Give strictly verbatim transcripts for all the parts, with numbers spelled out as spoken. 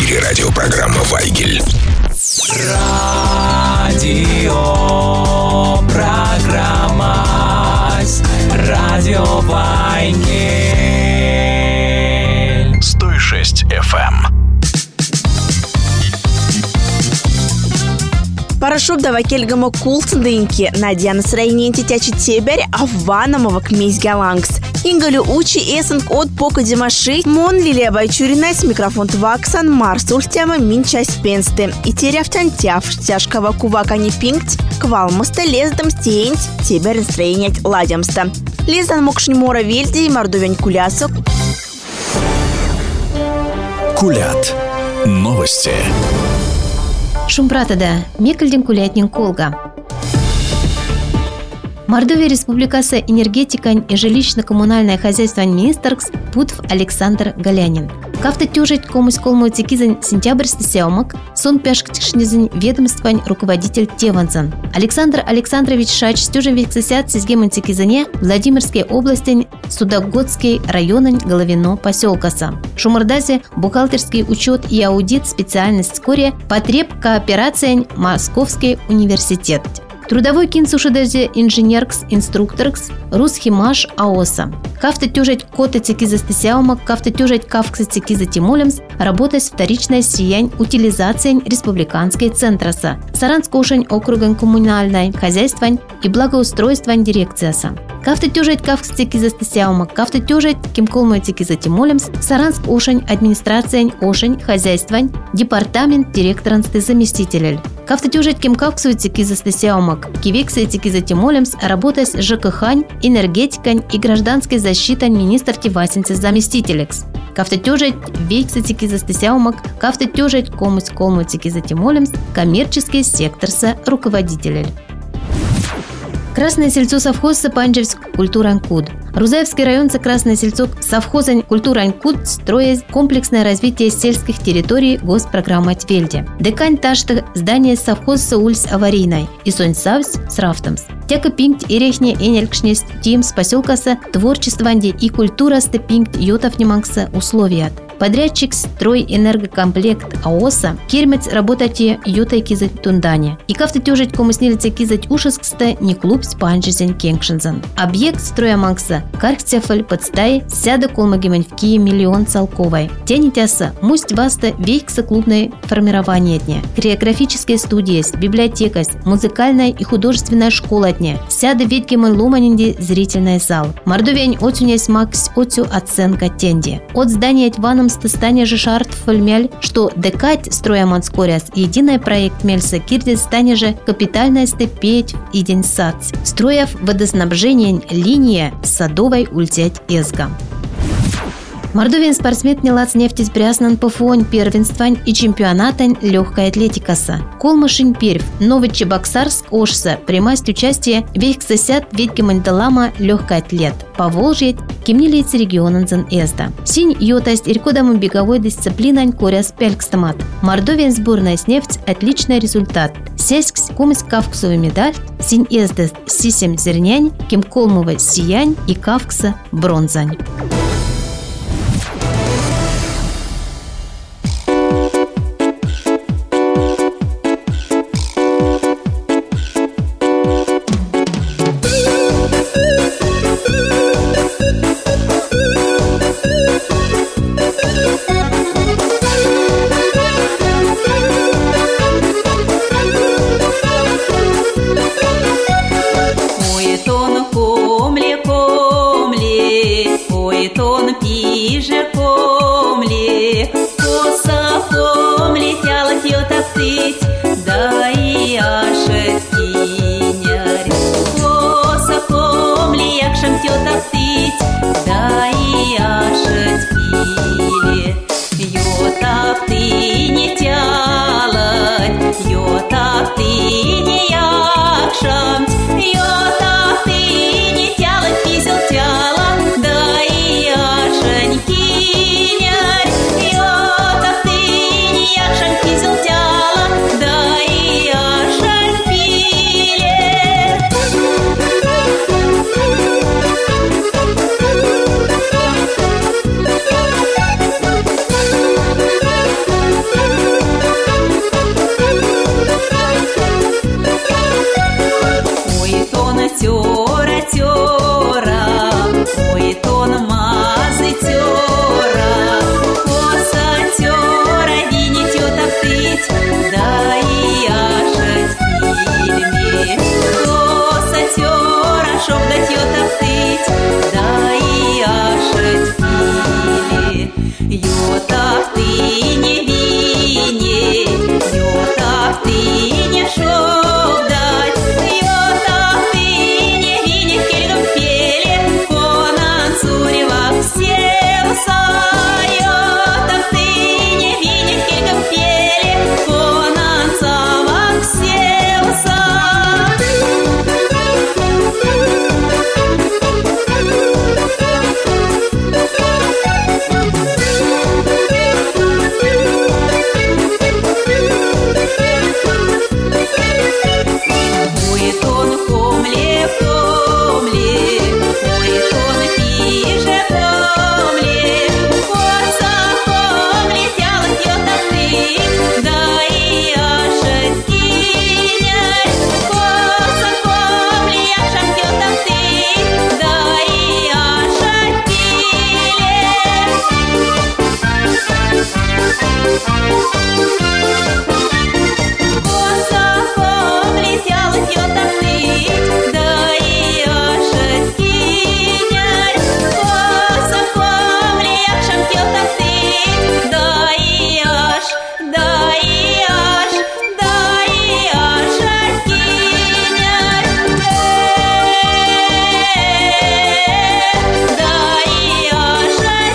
эфире радиопрограмма «Вайгель». Радио программа Радио Вайгель. сто шесть эф эм. Парашют давай кельгама култындынки. Надя настроение тетячи теберь, а ванамова кмесь галангс. Ингалю учи эсенк от пока демаши. Мон лилия байчуринайс микрофон тваксан марс ультяма мин часть пенсты. И теряфтан тяв тяжкого кувака не пинкт. Квалмоста лездам стеенть. Теберь настроение ладямста. Лездан мокшни мора вельди и мордовень кулясок. Кулят. Новости. Шумпратада, мекальден кулятнин колга. Мордовия Республикасы энергетикань и жилищно-коммунальное хозяйство министркс Путв Александр Галянин. Кафта тюжить комусь колму цикизань сентябрьский сеумак, сон пяшктишнизань ведомствань руководитель Теванзан. Александр Александрович Шач стюжен вексесят сизгемон цикизане Владимирской области Судогодский районань Головино поселкаса. Шумардазе бухгалтерский учет и аудит специальность вскоре потреб кооперации Московский университет. Трудовой кинсушедазе инженеркс, инструкторкс, Русхимаш АОСа. Кафта тюжать кота цикиза стесяумак, кафта тюжать кавкса цикиза тимулемс, работать вторичная сиянь утилизация республиканской центраса. Саранск-Ошень округан коммунальной хозяйствань и благоустройствань дирекцияса. Кафта тюжать кавкса цикиза стесяумак, кафта тюжать кимколмой цикиза тимулемс, Саранск-Ошень администрация Ошень хозяйствань, департамент директоранстый заместитель. Кафта тюжать кимкавксу цикиза стесяумак, кивекса цикиза тимулемс, работать с ЖКХань, энергетикань и гражданской защитой министр Тивасинцы заместителекс. Кафта тюжать вейкса цикиза стесяумак, кафта тюжать комусь колму цикиза тимулемс, коммерческий секторса руководитель. Красное сельцо совхоза Панджевск культуранкуд. Рузаевский район за Красное сельцо совхоза культуранкуд строит комплексное развитие сельских территорий госпрограммы Твельде. Декань ташта здание совхоза ульс аварийной и сонь савс с рафтамс. Тяка пинкт и рехне энелькшнест тим с поселкаса творчестванде и культура степинкт йотов немангса условият. Подрядчик «Строй энергокомплект» АОСа кирмец работати ютай кизать тундане. И кафта тюжить кому снилица кизать ушескста не клуб с панчизен кенгшензен. Объект строя макса кархцефаль подстай сяда колмагимань в Киеве миллион целковой. Тянетяса мусть васта вейкса клубное формирование дня. Хореографические студии, библиотека, музыкальная и художественная школа дня. Сяда ведьгиман ломанинди зрительный зал. Мордовень отюнясь макс отю оценка тенди. От здания тьваном стане же шарт фольмель, что декать строя манскоряс единый проект мельса кирдис стане же капитальная степеть и день сац. Строев водоснабжение линия садовой ультять эзга. Мордовин спортсмен нелац нефтис бряснан ПФОНь первенствань и чемпионатань легкой атлетикаса. Колмашин перв, Новый Чебоксарск Ошса, примасть участие вейк сосяд ведьгемань далама легкий атлет. Поволжье, кемнилиц регионанзен эзда. Синь йотасть иркодаму беговой дисциплинань коряс пелькстамат. Мордовин сборная с нефть отличный результат. Сельскс кумыс кавксовый медаль, синь эзда сисем зернянь, кем колмова сиянь и кавкса бронзань. Ой, Ютах ты не вини, ютах ты не шел дать, ютах ты не вини, кельгам пели, конан суревак севса. Ютах ты не вини, кельгам пели, конан савак севса. Уитон хомле, хомле, уитон пиже хомле, коса хомле, тяла тёта ты, да и ашет кинять. Коса хомле, яшам тёта ты, да и ашет кинять. Коса хомле, тяла тёта ты, да и ашет кинять. Коса хомле, яшам тёта ты, да и аш, да и аш, да и ашет кинять. Да и ашет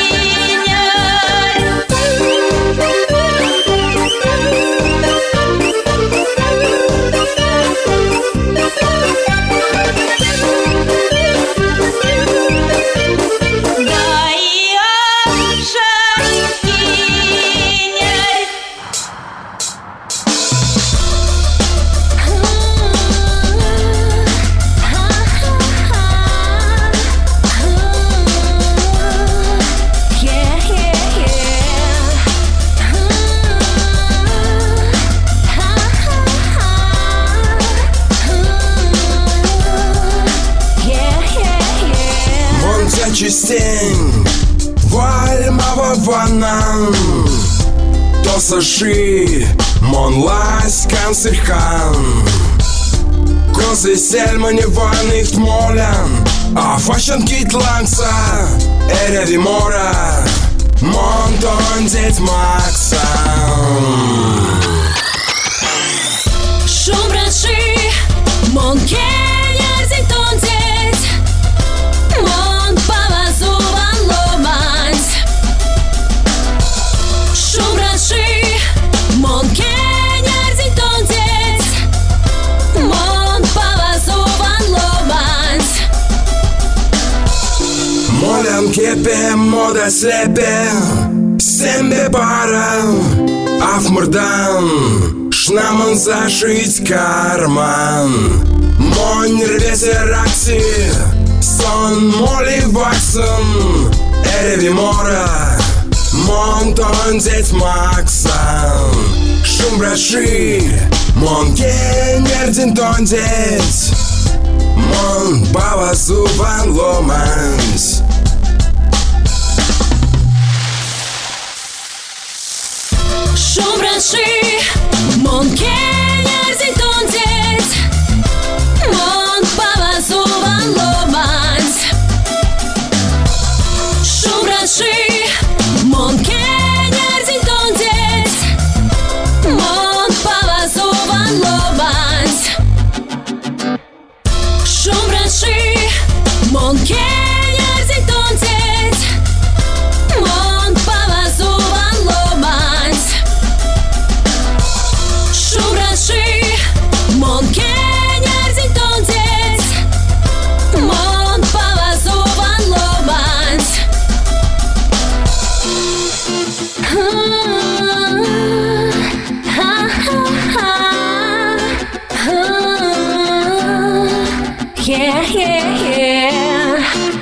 Частень вальмава ванан Тосаши монлась канцерхан Козы сельмани ванных тмолян А фашан китланца Эреви мора Монтон деть Максан Шумраши Мон кенер зитон деть Мон павазуван ломанс Шумраши Мон кенер зитон деть Мон павазуван ломанс Молям кепе мода слепе Сембе пара Афмурдан Шнаман зашить карман Монь рвесе ракси Сон моли ваксом Эреви мора Монтон деть Максан Шумраши Мон кенер динтон деть Мон павазуван ломанс Шумраши Мон кенер зитон деть Мон павазуван ломанс Шумраши Мон кенер зитон деть Мон павазуван ломанс Шумраши Мон кенер зитон деть Мон павазуван ломанс Шумраши Мон кенер зитон деть Мон павазуван ломанс Yeah, yeah, yeah.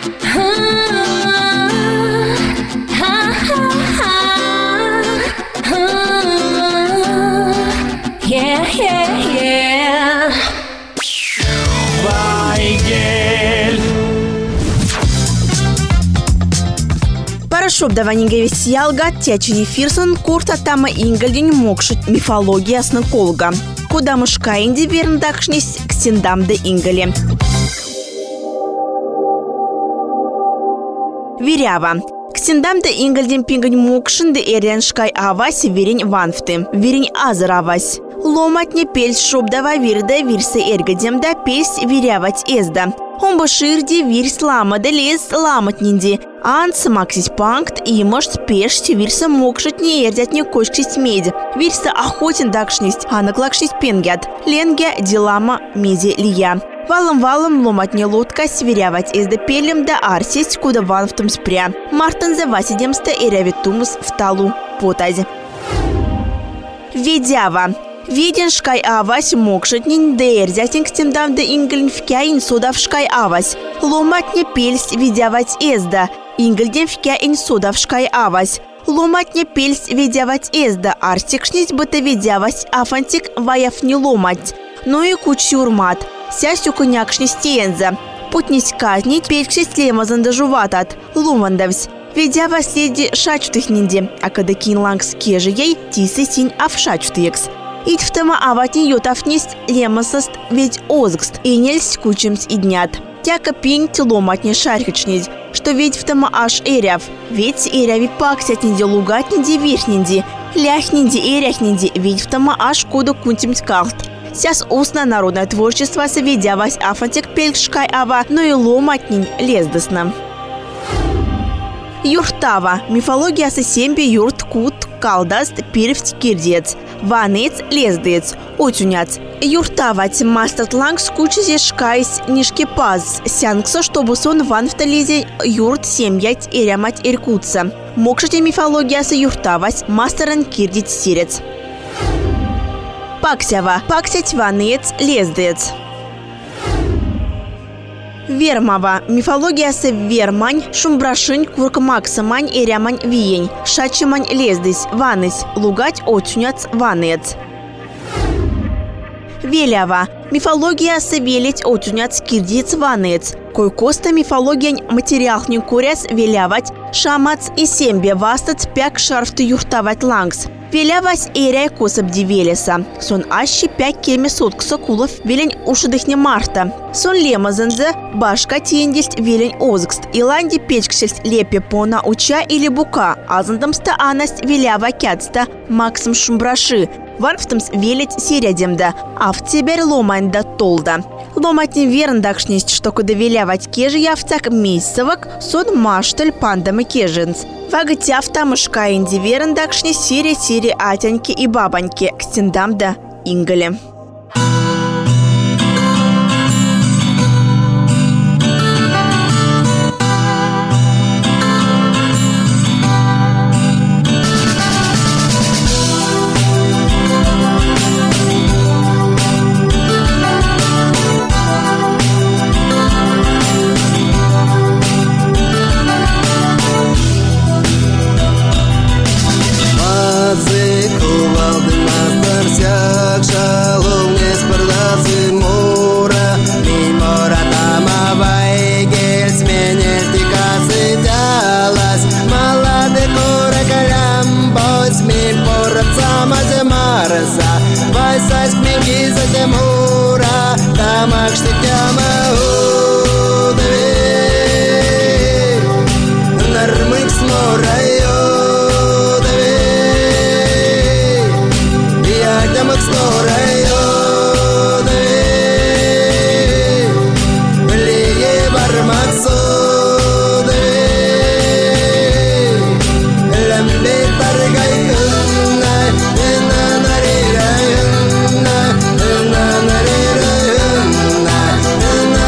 Yeah, yeah, yeah. Вайгель. Парашоп даванинга весьялга тячи ефирсон курта тама ингальдин мокшит мифология снаколга. Куда мышка инди верн дакшнись к синдам де ингале. Вирява. Ксендамда ингальден пингань мукшинды эрен шкай авась верень ванфты. Верень азыр авась. Ломатне пельс шобдава вирда вирсы эргадемда пельс вирявать эзда. Он баширди вирс ламада лез ламатнинди. Анс максис панкт и может пешти вирса мокшить не эрдят не кочкist меди. Вирса охотин дакшнисть, а наклакшнисть пенгят. Ленге дилама меди лия. Валом-валом ломатне лодка сверявать эзда пелем да арсесть, куда ван в том спря. Мартан за васидемста и рявитумус в талу потази. Ведява. Виден шкай авась мокшитнин дэрзятин кстемдам да инглин вкяин содав шкай авась. Ломатне пельс видявать эзда. Инглден вкяин содав шкай авась. Ломатне пельс видявать эзда. Арстикшнись быта видявась афантик ваяв не ломать. Ну и кучурмат. Сясю конякшни стенза. Путнись казнить пелькшись лемазан дожуватат. Лумандавсь. Видява следи шачтых нинди. А когда кинлангс кежи ей тисы синь авшачтыекс. Ить в тема аватни ютафнист лемасаст ведь озгст и нельзь кучимсь и днят. Тяка пинь ломатни шархичнить, что ведь в тема аж эряв. Ведь эряви паксят нинди лугат нинди вирх нинди. Лях нинди эрях нинди, ведь в тема аж кода кунтимсь калт. Сяс устно народное творчество соведявась афантик пельшкай ава, но и ломатнин лездосна. Юртава. Мифология со семби юрт кут калдаст пирфт кирдец. Ванец лездец. Отюняц. Юртавать мастертланг скучизе шкайс нишкепаз. Сянгса, чтобы сон ван в тализе юрт семьять и рямать иркутса. Мокшите мифология со юртавась мастеран кирдец сирец. Паксява. Паксять ванец лездец. Вермава. Мифология с вермань, шумбрашинь, куркмаксамань и рямань виень. Шачимань лездысь, ваныс, лугать отюняц ванец. Велява. Мифология с велить отюняц кирдиц ванец. Кой коста мифология материалхнин куряс велявать, шамац и сембе вастац пяк шарфты юртавать лангс. Велявась эряй кособ дивелеса. Сон ащи пять кельме соткса кулов велень ушидыхне марта. Сон лемазанзе башка тендесть велень озгст. Иланди печксельст лепе пона уча или бука. Азандамста анасть велява кятста максим шумбраши. Варфтамс велить серядемда. А в цебер ломань да толда. Ломать не верн дакшнисть, что куда велявать кежи явцак месяцевок, сон машталь пандамы кежинс. Вагатяв тамышка инди верн дакшни сири-сири атяньки и бабаньки, кстендам да ингале. Na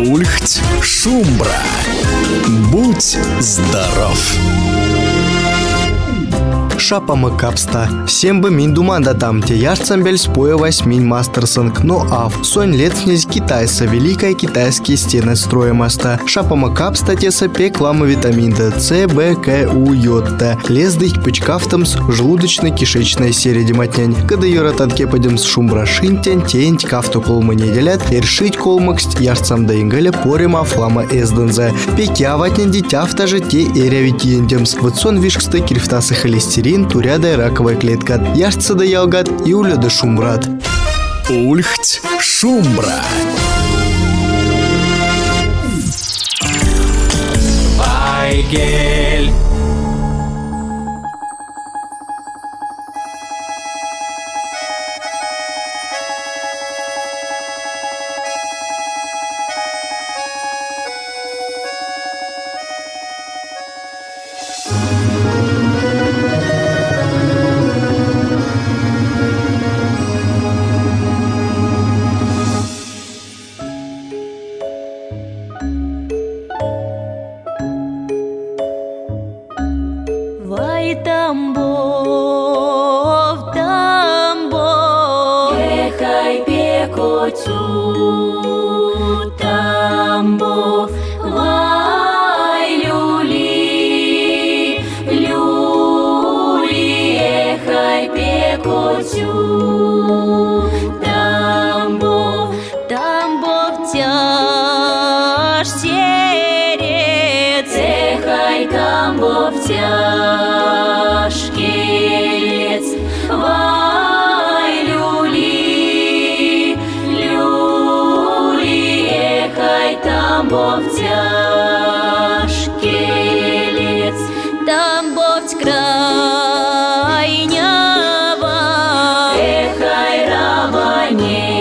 Ульхть Шумбра. Будь здоров. Шапама капста. Всем бы мин думанда там, те яшцам бель споевась мин мастерсонг, но ав. Сонь лет князь китайца, великая китайские стены строя моста. Шапама капста теса пеклама витаминда С, Б, К, У, Й, Т. Лездых пычкафтамс желудочно-кишечная серия дематнянь. Когда юра танке пойдем с шумбра шинтянь, тень, кафту колма не делят, иршить колмакст, яшцам да ингаля порема флама эздензе. Пекя ватнян дитя в же те эрявитиендемс. Вот сон вишксты кирифтасы холестерин, туряда и раковая клетка. Яшца да ялгат и уля да шумбрат. Ульхть Шумбра. Вайгель. Vai Tambov, Tambov, ехай пекотю, Tambov, vai люли, люли, ехай пекотю, Tambov, Tambov тяж серец, ехай Tambov тяжкелец, вай люли, люли, ехай Tambov тяжкелец, Tambov крайнява, ехай раване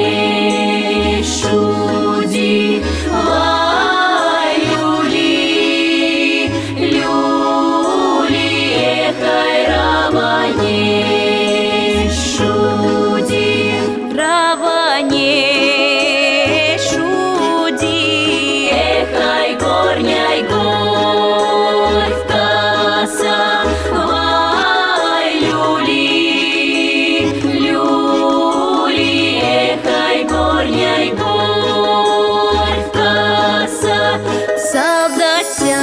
шуди, вай люли, люли, ехай раване шуди, раване шуди, ехай горняй горькаса, вай люли, люли, ехай горняй горькаса, солдатя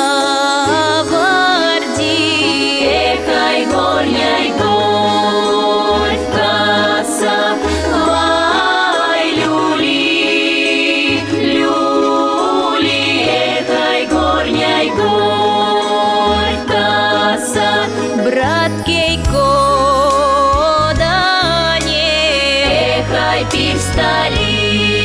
варди, ехай горняй горькаса, вай люли, люли, ехай горняй горькаса, брат Кейко дане, ехай пивстали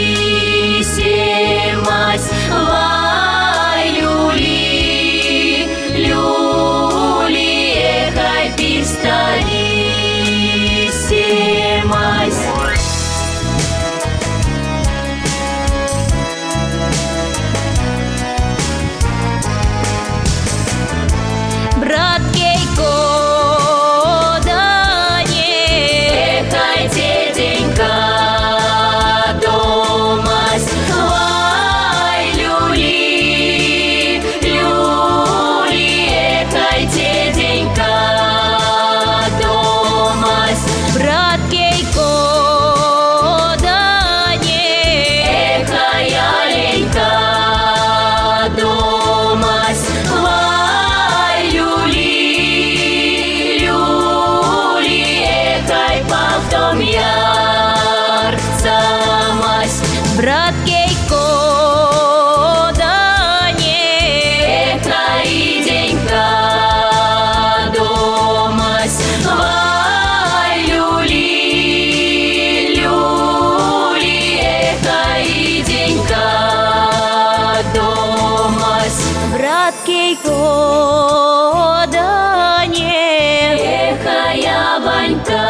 семась, вай люли, люли, ехай пивстали семась. Брат Кейко дане, ехай деденька домась, вай люли, люли, ехай деденька домась, брат Кейко дане, ехай аленька домась, вай люли, люли, ехай павтом ярцамась, брат Кейко дане, ехай иденька домась, вай люли, люли, ехай иденька домась, брат Кейко дане, ехай Аванька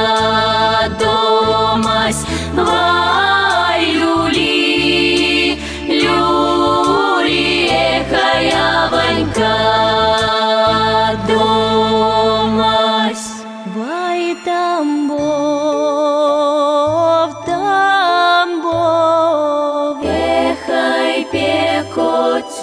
домась, вай люли, люли, ехай Аванька домась, вай Тамбов, Тамбов, ехай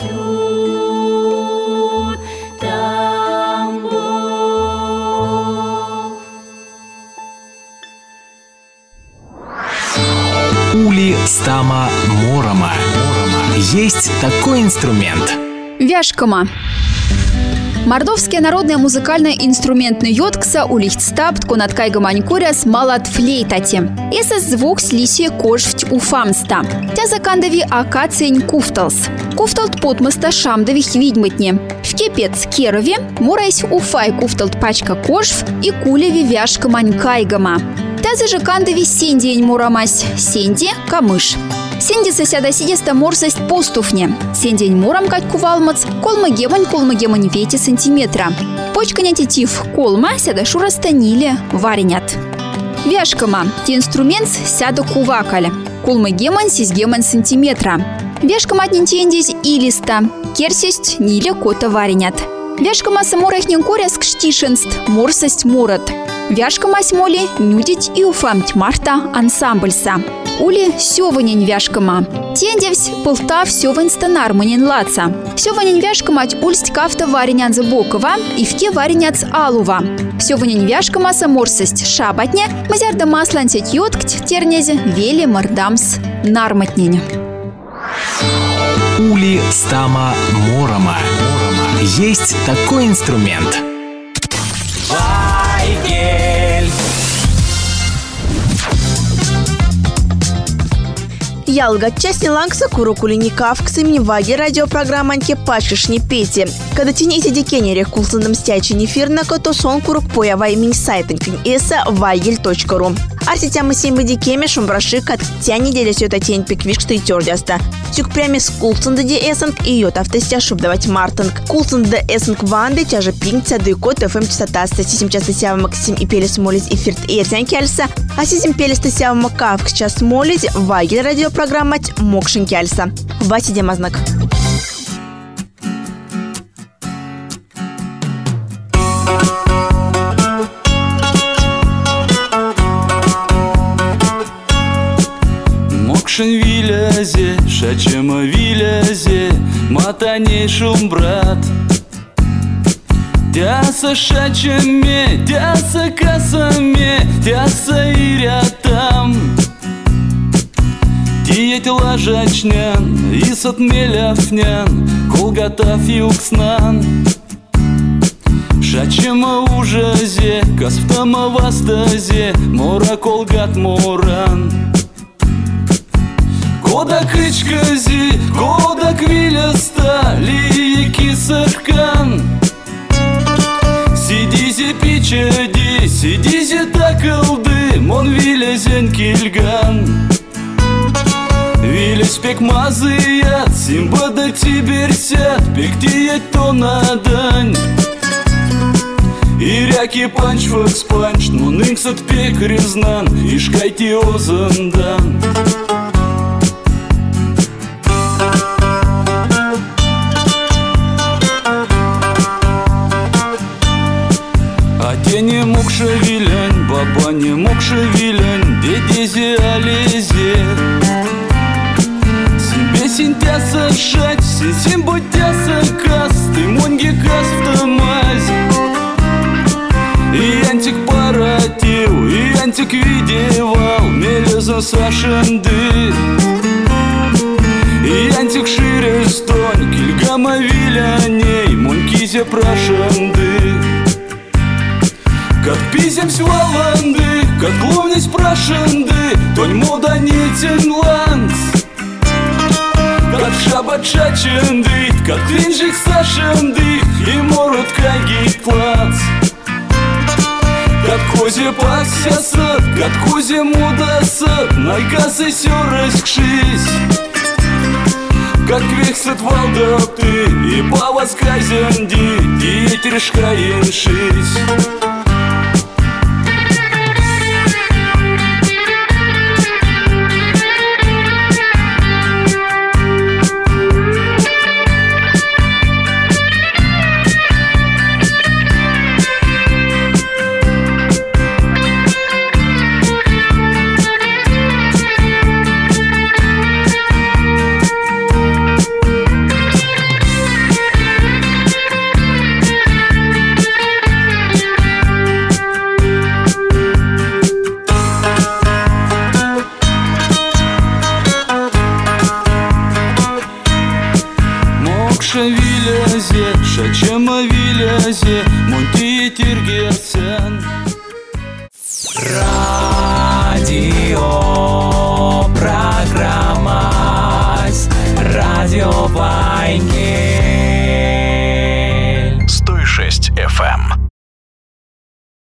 Ули стама морома. Есть такой инструмент. Вяшкама. Мордовский народный музыкальный инструментный йоткса улихтстапт конат кайгаманькуряс малат флейтати. Эсэс звук слиси кожвть уфамста. Тя закандови акацень куфталс. Куфталт потмыста шамдових видьмытне. В кепец керови мурайсь уфай куфталт пачка кожв и кулеви вяшкамань кайгама. Тя же кандови сендень мурамась. Сенди камыш. Сенди соседа сидеста морсость постуфне. Сендень мурам кать кувалмац, колма гемань, колма гемань вети сантиметра. Почка нятитив колма сяда шура станили варенят. Вяшкама. Ти инструмент сяда кувакаль. Колма гемань сис гемань сантиметра. Вяшкама отнентендись и листа. Керсесть ниле кота варенят. Вяшкама самурахнин коряск штишенст, морсость мурат. Вяшкама смоли нюдить и уфамть марта ансамбльса. Ули сёванень вяшкама. Тендевсь пылта сёвань станарманин лаца. Сёванень вяшкамать ульсть кафта варенян забокова и вке вареняц алува. Сёванень вяшкама саморсость шабатня, мазярда маслантять йоткть тернезе вели мордамс нарматнень. Ули стама морома. Есть такой инструмент. Ялгатчасни лангса курокулиникав к имени ваги радиопрограмманьке пачкашни пети. Когда тенете дикенере кулсандам стячи нефирнако, то сон курок поява имени сайтенкин эса вайгель точка ру. Арситяма симба дикеме шумбраши кат тя неделя сёта тень пиквишкта и тёрдяста. Сюк пряме с кулсанда ди эсэнк и йот автостя шубдавать мартанг. Кулсанда эсэнк ванды тяжа пинг цады кот эфэм частота статисим часто сява максим и пелес молить эфирт эртян кяльса, а сисим пелес сява макавк час молить вайгель радиопрограмманьке программать мокшин кяльса. Васи демазнак. Мокшин вилязе, шачема вилязе, матаней шум брат. Тяса шачеме, тяса касаме, тяса ирятам. Тиеть лажачнян, и сотмеляфнян, колгатав юкснан. Шачема ужазе, касфтама вастазе, мора колгат моран. Кода кычкази, кода квиляста, ли кисаркан. Сидизи пичади, сидизи такалды, мон вилязен кильган. Вились пекмазыят, симбада тиберсят, пектиять то надань. Иряки панч факс панч, но нынксат пек резнан, ишкайти озандан. А те не мокша вилянь, баба не мокша вилянь, дедези алезе. Синтяса шать, синсим будяса кас, ты монги кас в тамазе. И антик паратил, и антик видевал, мелеза сашенды. И антик шире стонь, кильгама виляней, монкизе прошенды. Как пизем с валанды, как глумнись прошенды, тонь мода нетен ланс. Как шабат шачендыт, как клинжик сашендых, и морот кайгит плац. Как козе паксясат, как козе мудасат, найкасы сёрыскшись. Как вексат валдапты, и павасказянди, диетершкаеншись. мукша вилязе, шачема вилязе, монти тергерсен. Радио